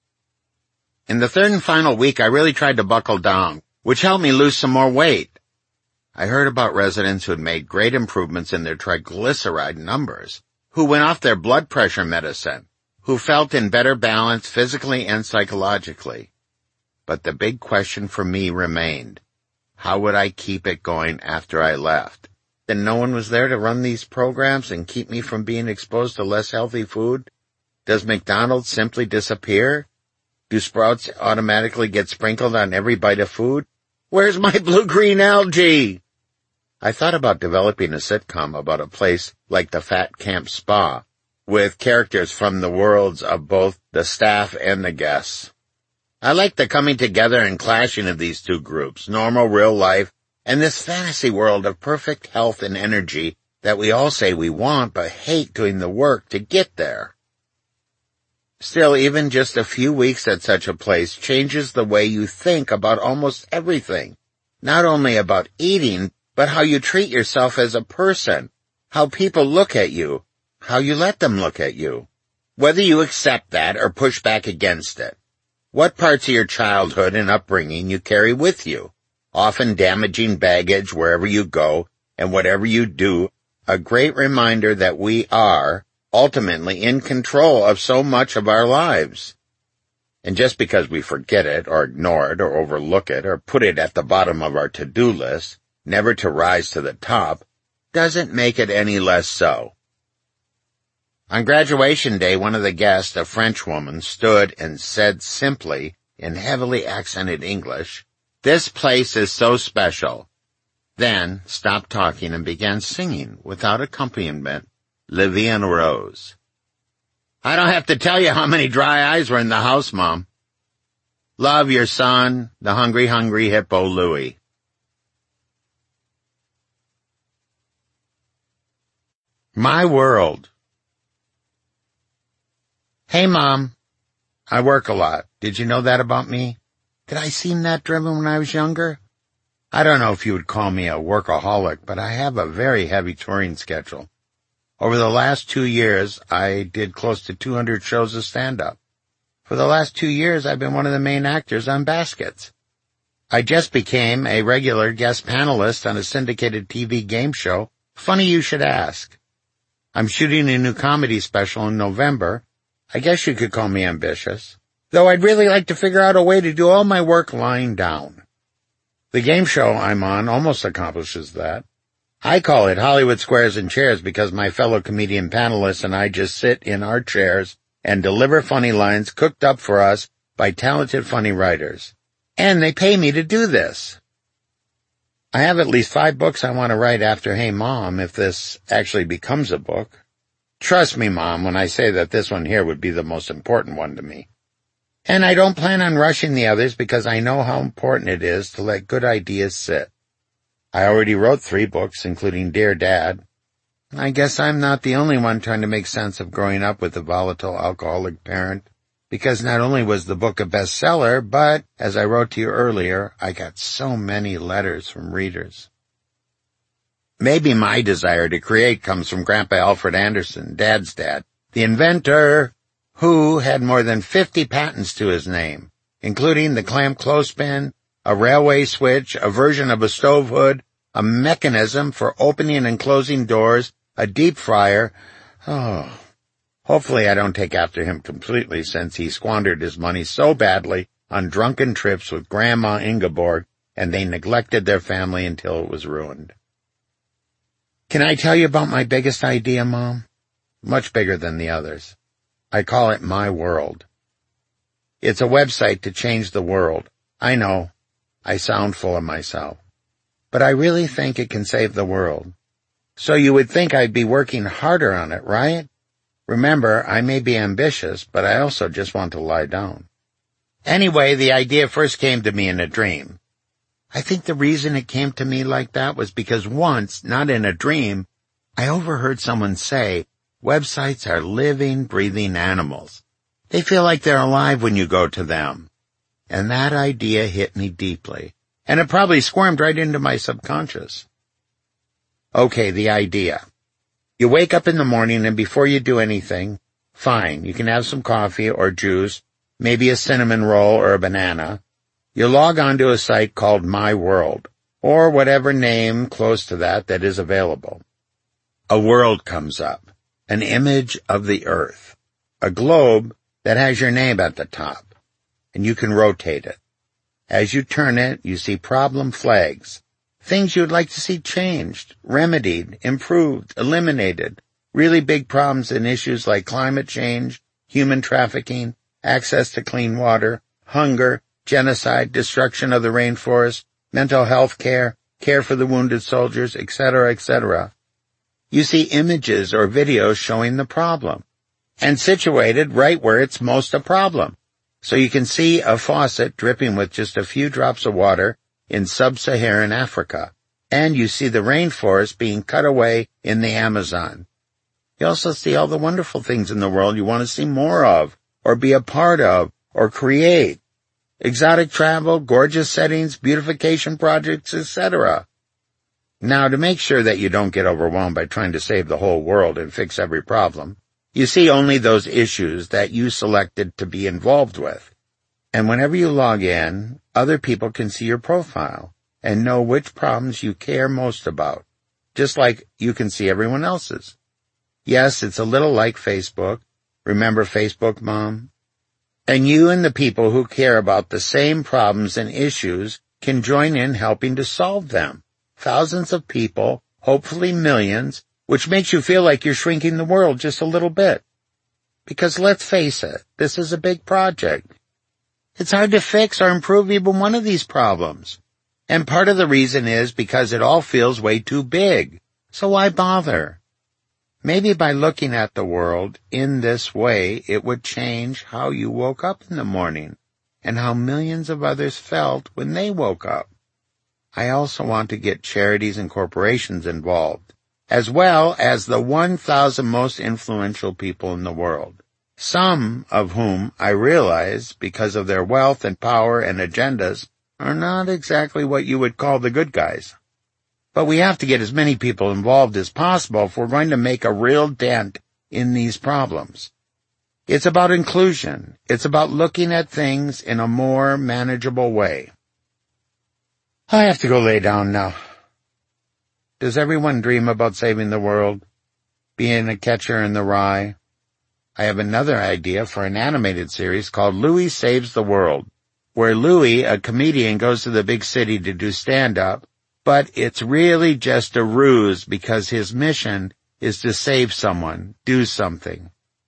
In the third and final week, I really tried to buckle down, which helped me lose some more weight. I heard about residents who had made great improvements in their triglyceride numbers, who went off their blood pressure medicine, who felt in better balance physically and psychologically. But the big question for me remained, how would I keep it going after I left? Then no one was there to run these programs and keep me from being exposed to less healthy food? Does McDonald's simply disappear? Do Sprouts automatically get sprinkled on every bite of food? Where's my blue-green algae? I thought about developing a sitcom about a place like the Fat Camp Spa, with characters from the worlds of both the staff and the guests. I like the coming together and clashing of these two groups, normal real life, and this fantasy world of perfect health and energy that we all say we want but hate doing the work to get there. Still, even just a few weeks at such a place changes the way you think about almost everything. Not only about eating, but how you treat yourself as a person, how people look at you, how you let them look at you, whether you accept that or push back against it. What parts of your childhood and upbringing you carry with you, often damaging baggage wherever you go and whatever you do, a great reminder that we are ultimately in control of so much of our lives. And just because we forget it or ignore it or overlook it or put it at the bottom of our to-do list, never to rise to the top, doesn't make it any less so. On graduation day, one of the guests, a French woman, stood and said simply, in heavily accented English, "This place is so special." Then stopped talking and began singing, without accompaniment, La Vie en Rose. I don't have to tell you how many dry eyes were in the house, Mom. Love, your son, the hungry, hungry hippo Louie. My world. Hey, Mom. I work a lot. Did you know that about me? Did I seem that driven when I was younger? I don't know if you would call me a workaholic, but I have a very heavy touring schedule. Over the last 2 years, I did close to 200 shows of stand-up. For the last 2 years, I've been one of the main actors on Baskets. I just became a regular guest panelist on a syndicated TV game show. Funny you should ask. I'm shooting a new comedy special in November. I guess you could call me ambitious, though I'd really like to figure out a way to do all my work lying down. The game show I'm on almost accomplishes that. I call it Hollywood Squares and Chairs because my fellow comedian panelists and I just sit in our chairs and deliver funny lines cooked up for us by talented funny writers. And they pay me to do this. I have at least 5 books I want to write after Hey Mom, if this actually becomes a book. Trust me, Mom, when I say that this one here would be the most important one to me. And I don't plan on rushing the others because I know how important it is to let good ideas sit. I already wrote 3 books, including Dear Dad. I guess I'm not the only one trying to make sense of growing up with a volatile alcoholic parent, because not only was the book a bestseller, but, as I wrote to you earlier, I got so many letters from readers. Maybe my desire to create comes from Grandpa Alfred Anderson, Dad's dad, the inventor, who had more than 50 patents to his name, including the clamp clothespin, a railway switch, a version of a stove hood, a mechanism for opening and closing doors, a deep fryer. Hopefully I don't take after him completely since he squandered his money so badly on drunken trips with Grandma Ingeborg, and they neglected their family until it was ruined. Can I tell you about my biggest idea, Mom? Much bigger than the others. I call it My World. It's a website to change the world. I know, I sound full of myself, but I really think it can save the world. So you would think I'd be working harder on it, right? Remember, I may be ambitious, but I also just want to lie down. Anyway, the idea first came to me in a dream. I think the reason it came to me like that was because once, not in a dream, I overheard someone say, websites are living, breathing animals. They feel like they're alive when you go to them. And that idea hit me deeply, and it probably squirmed right into my subconscious. Okay, the idea. You wake up in the morning, and before you do anything, fine, you can have some coffee or juice, maybe a cinnamon roll or a banana. You log on to a site called My World, or whatever name close to that is available. A world comes up, an image of the earth, a globe that has your name at the top, and you can rotate it. As you turn it, you see problem flags, things you'd like to see changed, remedied, improved, eliminated, really big problems and issues like climate change, human trafficking, access to clean water, hunger, genocide, destruction of the rainforest, mental health care, care for the wounded soldiers, etc., etc. You see images or videos showing the problem, and situated right where it's most a problem. So you can see a faucet dripping with just a few drops of water in sub-Saharan Africa, and you see the rainforest being cut away in the Amazon. You also see all the wonderful things in the world you want to see more of, or be a part of, or create. Exotic travel, gorgeous settings, beautification projects, etc. Now, to make sure that you don't get overwhelmed by trying to save the whole world and fix every problem, you see only those issues that you selected to be involved with. And whenever you log in, other people can see your profile and know which problems you care most about, just like you can see everyone else's. Yes, it's a little like Facebook. Remember Facebook, Mom? And you and the people who care about the same problems and issues can join in helping to solve them. Thousands of people, hopefully millions, which makes you feel like you're shrinking the world just a little bit. Because let's face it, this is a big project. It's hard to fix or improve even one of these problems. And part of the reason is because it all feels way too big. So why bother? Maybe by looking at the world in this way, it would change how you woke up in the morning and how millions of others felt when they woke up. I also want to get charities and corporations involved, as well as the 1,000 most influential people in the world, some of whom I realize, because of their wealth and power and agendas, are not exactly what you would call the good guys. But we have to get as many people involved as possible if we're going to make a real dent in these problems. It's about inclusion. It's about looking at things in a more manageable way. I have to go lay down now. Does everyone dream about saving the world? Being a catcher in the rye? I have another idea for an animated series called Louie Saves the World, where Louie, a comedian, goes to the big city to do stand-up, but it's really just a ruse because his mission is to save someone, do something.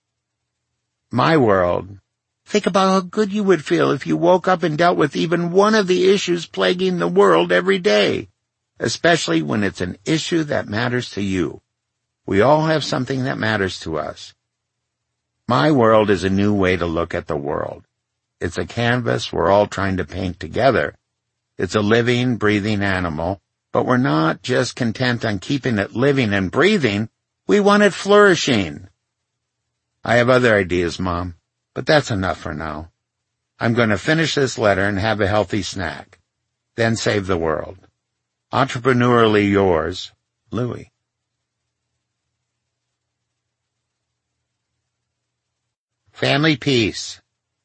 My World. Think about how good you would feel if you woke up and dealt with even one of the issues plaguing the world every day, especially when it's an issue that matters to you. We all have something that matters to us. My World is a new way to look at the world. It's a canvas we're all trying to paint together. It's a living, breathing animal, but we're not just content on keeping it living and breathing. We want it flourishing. I have other ideas, Mom, but that's enough for now. I'm going to finish this letter and have a healthy snack, then save the world. Entrepreneurially yours, Louie. Family Peace.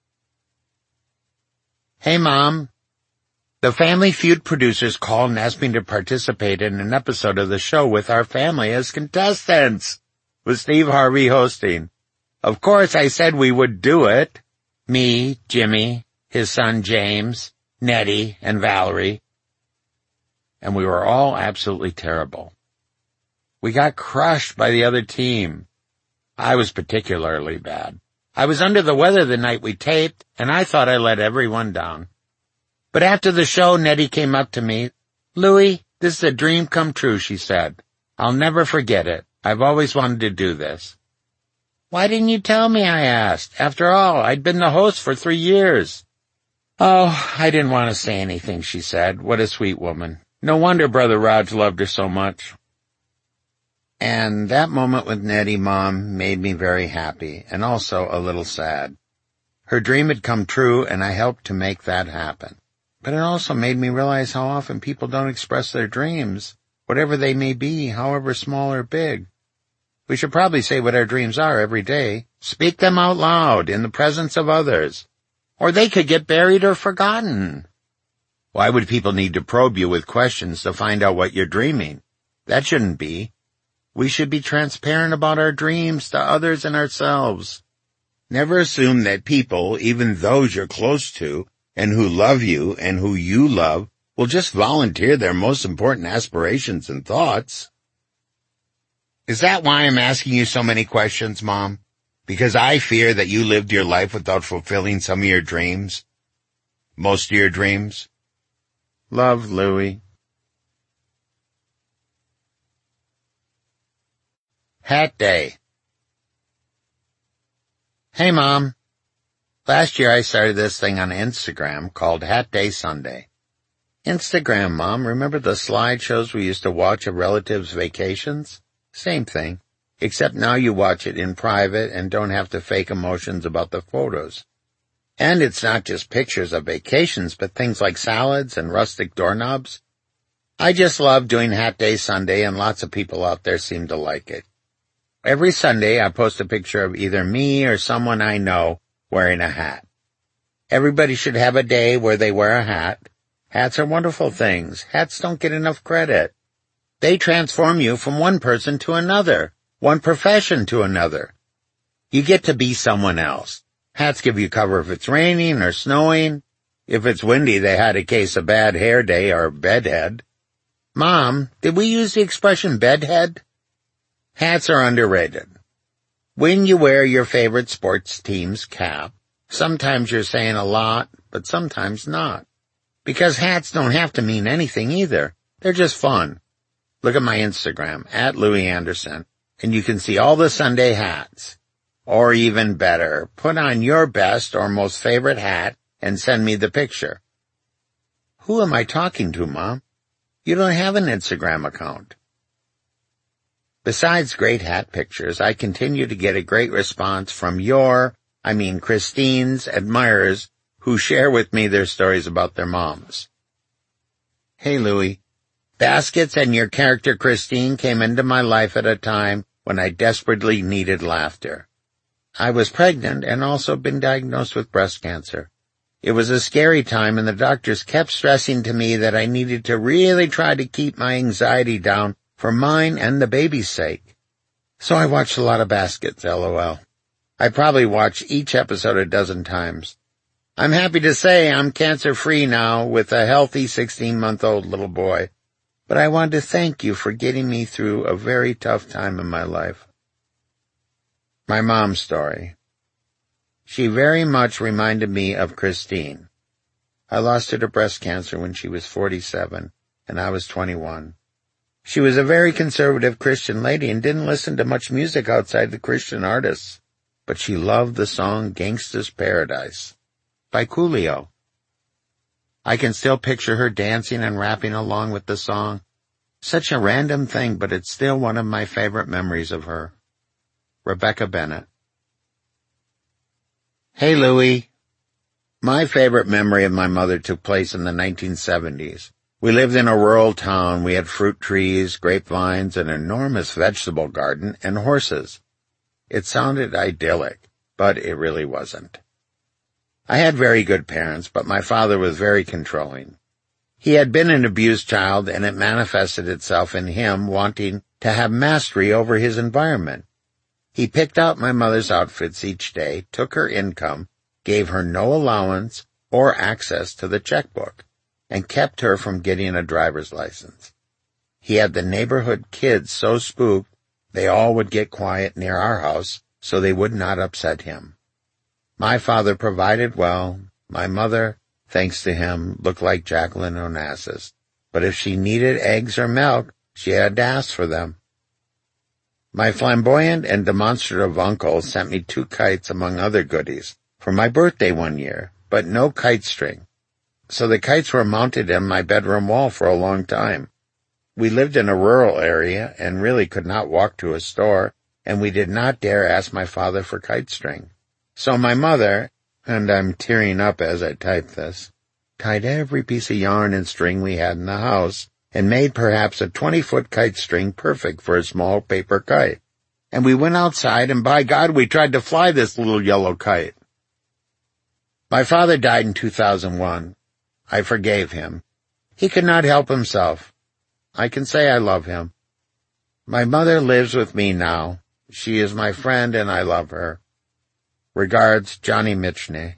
Hey, Mom. The Family Feud producers called and asked me to participate in an episode of the show with our family as contestants, with Steve Harvey hosting. Of course, I said we would do it. Me, Jimmy, his son James, Nettie, and Valerie. And we were all absolutely terrible. We got crushed by the other team. I was particularly bad. I was under the weather the night we taped, and I thought I let everyone down. But after the show, Nettie came up to me. "Louie, this is a dream come true," she said. "I'll never forget it. I've always wanted to do this." "Why didn't you tell me?" I asked. "After all, I'd been the host for 3 years. "Oh, I didn't want to say anything," she said. What a sweet woman. No wonder Brother Raj loved her so much. And that moment with Nettie, Mom, made me very happy, and also a little sad. Her dream had come true, and I helped to make that happen. But it also made me realize how often people don't express their dreams, whatever they may be, however small or big. We should probably say what our dreams are every day. Speak them out loud in the presence of others. Or they could get buried or forgotten. Why would people need to probe you with questions to find out what you're dreaming? That shouldn't be. We should be transparent about our dreams to others and ourselves. Never assume that people, even those you're close to, and who love you and who you love, will just volunteer their most important aspirations and thoughts. Is that why I'm asking you so many questions, Mom? Because I fear that you lived your life without fulfilling some of your dreams? Most of your dreams? Love, Louie. Hat Day. Hey, Mom. Last year I started this thing on Instagram called Hat Day Sunday. Instagram, Mom, remember the slideshows we used to watch of relatives' vacations? Same thing, except now you watch it in private and don't have to fake emotions about the photos. And it's not just pictures of vacations, but things like salads and rustic doorknobs. I just love doing Hat Day Sunday, and lots of people out there seem to like it. Every Sunday I post a picture of either me or someone I know wearing a hat. Everybody should have a day where they wear a hat. Hats are wonderful things. Hats don't get enough credit. They transform you from one person to another, one profession to another. You get to be someone else. Hats give you cover if it's raining or snowing. If it's windy, they had a case of bad hair day or bedhead. Mom, did we use the expression bedhead? Hats are underrated. When you wear your favorite sports team's cap, sometimes you're saying a lot, but sometimes not. Because hats don't have to mean anything either. They're just fun. Look at my Instagram, @LouieAnderson, and you can see all the Sunday hats. Or even better, put on your best or most favorite hat and send me the picture. Who am I talking to, Mom? You don't have an Instagram account. Besides great hat pictures, I continue to get a great response from Christine's admirers who share with me their stories about their moms. Hey, Louie. Baskets and your character Christine came into my life at a time when I desperately needed laughter. I was pregnant and also been diagnosed with breast cancer. It was a scary time, and the doctors kept stressing to me that I needed to really try to keep my anxiety down for mine and the baby's sake. So I watched a lot of Baskets, LOL. I probably watched each episode a dozen times. I'm happy to say I'm cancer-free now with a healthy 16-month-old little boy. But I wanted to thank you for getting me through a very tough time in my life. My mom's story. She very much reminded me of Christine. I lost her to breast cancer when she was 47, and I was 21. She was a very conservative Christian lady and didn't listen to much music outside the Christian artists, but she loved the song Gangsta's Paradise by Coolio. I can still picture her dancing and rapping along with the song. Such a random thing, but it's still one of my favorite memories of her. Rebecca Bennett. Hey, Louie. My favorite memory of my mother took place in the 1970s. We lived in a rural town. We had fruit trees, grapevines, an enormous vegetable garden, and horses. It sounded idyllic, but it really wasn't. I had very good parents, but my father was very controlling. He had been an abused child, and it manifested itself in him wanting to have mastery over his environment. He picked out my mother's outfits each day, took her income, gave her no allowance, or access to the checkbook, and kept her from getting a driver's license. He had the neighborhood kids so spooked they all would get quiet near our house so they would not upset him. My father provided well. My mother, thanks to him, looked like Jacqueline Onassis, but if she needed eggs or milk, she had to ask for them. My flamboyant and demonstrative uncle sent me 2 kites among other goodies for my birthday one year, but no kite string. So the kites were mounted in my bedroom wall for a long time. We lived in a rural area and really could not walk to a store, and we did not dare ask my father for kite string. So my mother, and I'm tearing up as I type this, tied every piece of yarn and string we had in the house and made perhaps a 20-foot kite string perfect for a small paper kite. And we went outside, and by God, we tried to fly this little yellow kite. My father died in 2001. I forgave him. He could not help himself. I can say I love him. My mother lives with me now. She is my friend, and I love her. Regards, Johnny Mitchney.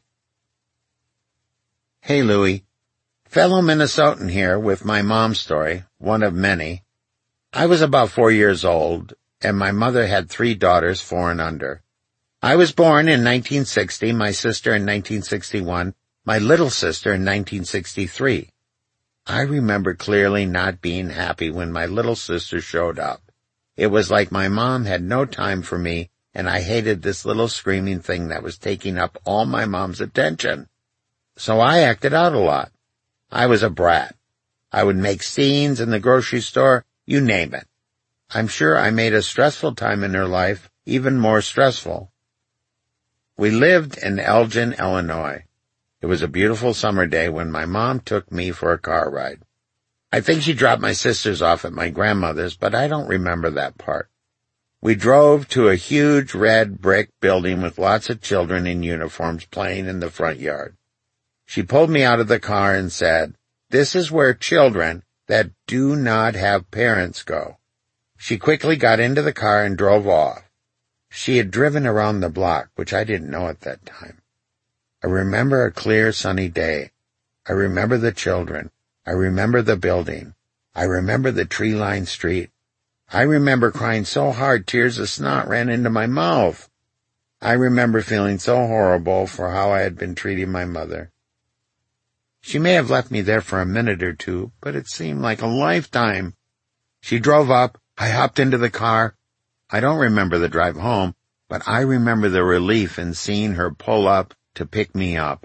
Hey, Louie. Fellow Minnesotan here with my mom's story, one of many. I was about 4 years old, and my mother had 3 daughters, 4 and under. I was born in 1960, my sister in 1961, my little sister in 1963. I remember clearly not being happy when my little sister showed up. It was like my mom had no time for me, and I hated this little screaming thing that was taking up all my mom's attention. So I acted out a lot. I was a brat. I would make scenes in the grocery store, you name it. I'm sure I made a stressful time in her life even more stressful. We lived in Elgin, Illinois. It was a beautiful summer day when my mom took me for a car ride. I think she dropped my sisters off at my grandmother's, but I don't remember that part. We drove to a huge red brick building with lots of children in uniforms playing in the front yard. She pulled me out of the car and said, "This is where children that do not have parents go." She quickly got into the car and drove off. She had driven around the block, which I didn't know at that time. I remember a clear, sunny day. I remember the children. I remember the building. I remember the tree-lined street. I remember crying so hard tears of snot ran into my mouth. I remember feeling so horrible for how I had been treating my mother. She may have left me there for a minute or two, but it seemed like a lifetime. She drove up. I hopped into the car. I don't remember the drive home, but I remember the relief in seeing her pull up to pick me up.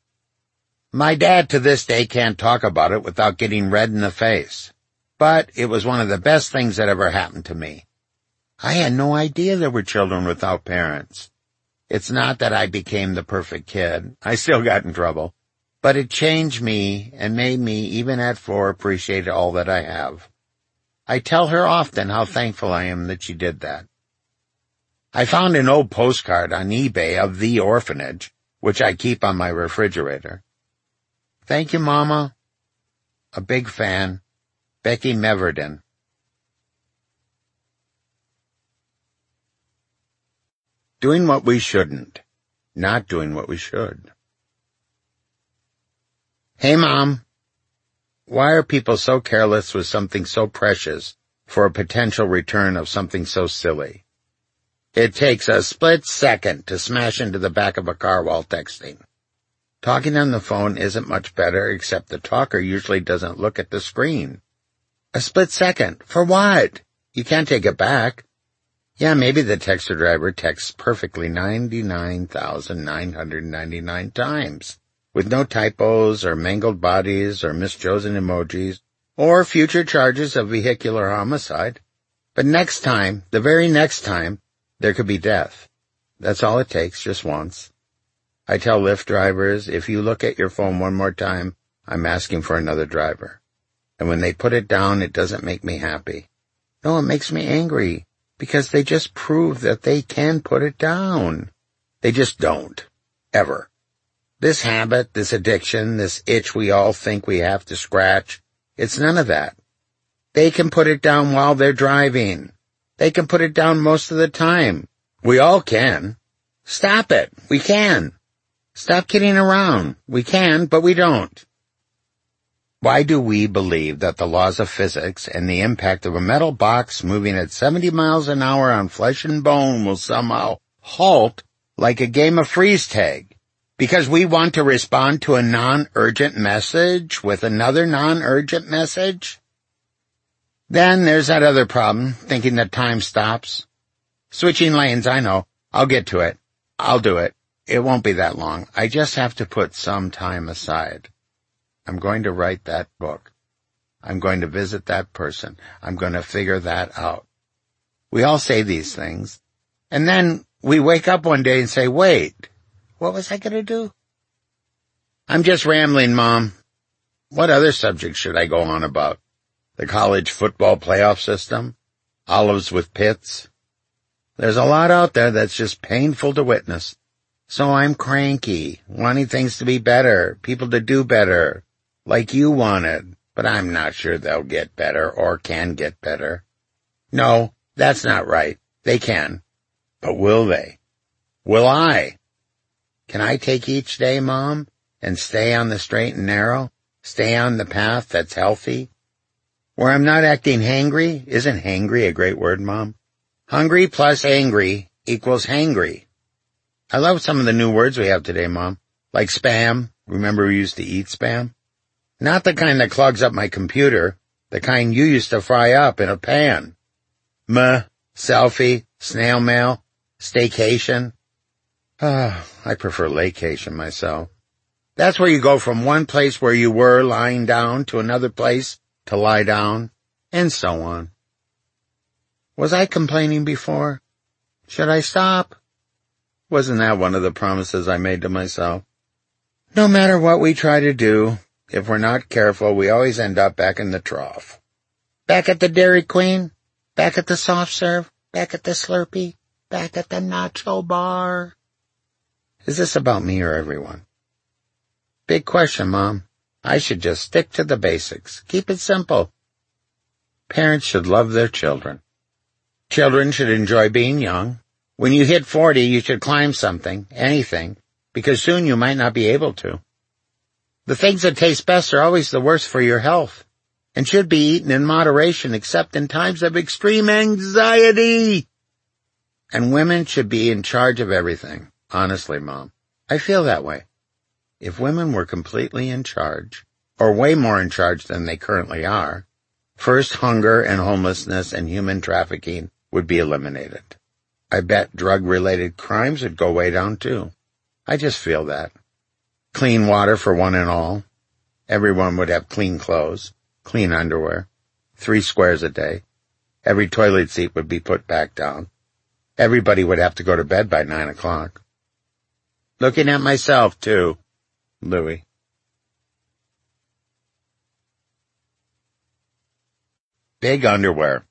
My dad to this day can't talk about it without getting red in the face. But it was one of the best things that ever happened to me. I had no idea there were children without parents. It's not that I became the perfect kid. I still got in trouble. But it changed me and made me, even at 4, appreciate all that I have. I tell her often how thankful I am that she did that. I found an old postcard on eBay of the orphanage, which I keep on my refrigerator. Thank you, Mama. A big fan. Becky Meverden. Doing what we shouldn't, not doing what we should. Hey, Mom. Why are people so careless with something so precious for a potential return of something so silly? It takes a split second to smash into the back of a car while texting. Talking on the phone isn't much better, except the talker usually doesn't look at the screen. A split second. For what? You can't take it back. Yeah, maybe the texter driver texts perfectly 99,999 times, with no typos or mangled bodies or mischosen emojis, or future charges of vehicular homicide. But next time, the very next time, there could be death. That's all it takes, just once. I tell Lyft drivers, if you look at your phone one more time, I'm asking for another driver. And when they put it down, it doesn't make me happy. No, it makes me angry, because they just prove that they can put it down. They just don't. Ever. This habit, this addiction, this itch we all think we have to scratch, it's none of that. They can put it down while they're driving. They can put it down most of the time. We all can. Stop it. We can. Stop kidding around. We can, but we don't. Why do we believe that the laws of physics and the impact of a metal box moving at 70 miles an hour on flesh and bone will somehow halt like a game of freeze tag? Because we want to respond to a non-urgent message with another non-urgent message? Then there's that other problem, thinking that time stops. Switching lanes, I know. I'll get to it. I'll do it. It won't be that long. I just have to put some time aside. I'm going to write that book. I'm going to visit that person. I'm going to figure that out. We all say these things. And then we wake up one day and say, wait, what was I going to do? I'm just rambling, Mom. What other subject should I go on about? The college football playoff system? Olives with pits? There's a lot out there that's just painful to witness. So I'm cranky, wanting things to be better, people to do better, like you wanted, but I'm not sure they'll get better or can get better. No, that's not right. They can. But will they? Will I? Can I take each day, Mom, and stay on the straight and narrow? Stay on the path that's healthy? Where I'm not acting hangry? Isn't hangry a great word, Mom? Hungry plus angry equals hangry. I love some of the new words we have today, Mom. Like spam. Remember we used to eat spam? Not the kind that clogs up my computer, the kind you used to fry up in a pan. Selfie, snail mail, staycation. I prefer laycation myself. That's where you go from one place where you were lying down to another place to lie down, and so on. Was I complaining before? Should I stop? Wasn't that one of the promises I made to myself? No matter what we try to do, if we're not careful, we always end up back in the trough. Back at the Dairy Queen, back at the soft serve, back at the Slurpee, back at the nacho bar. Is this about me or everyone? Big question, Mom. I should just stick to the basics. Keep it simple. Parents should love their children. Children should enjoy being young. When you hit 40, you should climb something, anything, because soon you might not be able to. The things that taste best are always the worst for your health, and should be eaten in moderation except in times of extreme anxiety. And women should be in charge of everything. Honestly, Mom, I feel that way. If women were completely in charge, or way more in charge than they currently are, first hunger and homelessness and human trafficking would be eliminated. I bet drug-related crimes would go way down too. I just feel that. Clean water for one and all. Everyone would have clean clothes, clean underwear, 3 squares a day. Every toilet seat would be put back down. Everybody would have to go to bed by 9 o'clock. Looking at myself, too, Louie. Big underwear.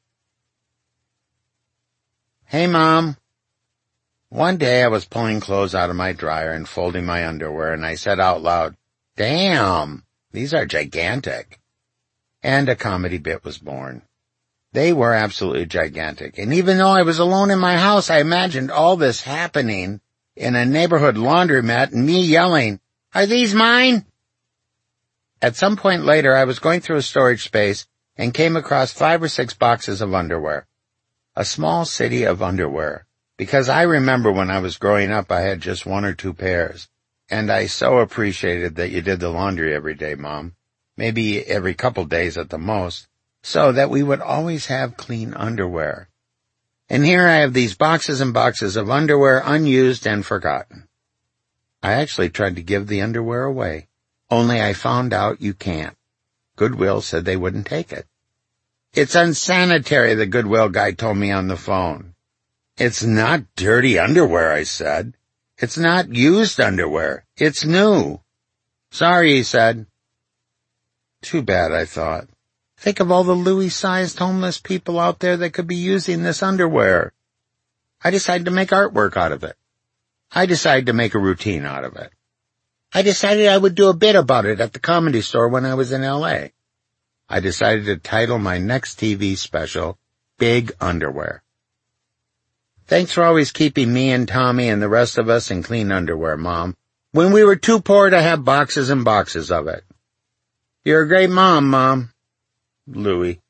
Hey, Mom. One day I was pulling clothes out of my dryer and folding my underwear, and I said out loud, "Damn, these are gigantic." And a comedy bit was born. They were absolutely gigantic, and even though I was alone in my house, I imagined all this happening in a neighborhood laundromat and me yelling, "Are these mine?" At some point later, I was going through a storage space and came across 5 or 6 boxes of underwear. A small city of underwear. Because I remember when I was growing up, I had just 1 or 2 pairs. And I so appreciated that you did the laundry every day, Mom. Maybe every couple days at the most. So that we would always have clean underwear. And here I have these boxes and boxes of underwear unused and forgotten. I actually tried to give the underwear away. Only I found out you can't. Goodwill said they wouldn't take it. It's unsanitary, the Goodwill guy told me on the phone. It's not dirty underwear, I said. It's not used underwear. It's new. Sorry, he said. Too bad, I thought. Think of all the Louis-sized homeless people out there that could be using this underwear. I decided to make artwork out of it. I decided to make a routine out of it. I decided I would do a bit about it at the Comedy Store when I was in L.A. I decided to title my next TV special, Big Underwear. Thanks for always keeping me and Tommy and the rest of us in clean underwear, Mom. when we were too poor to have boxes and boxes of it. You're a great mom, Mom. Louie.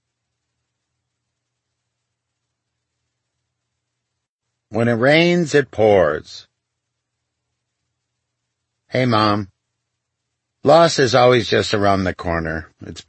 When it rains, it pours. Hey, Mom. Loss is always just around the corner. It's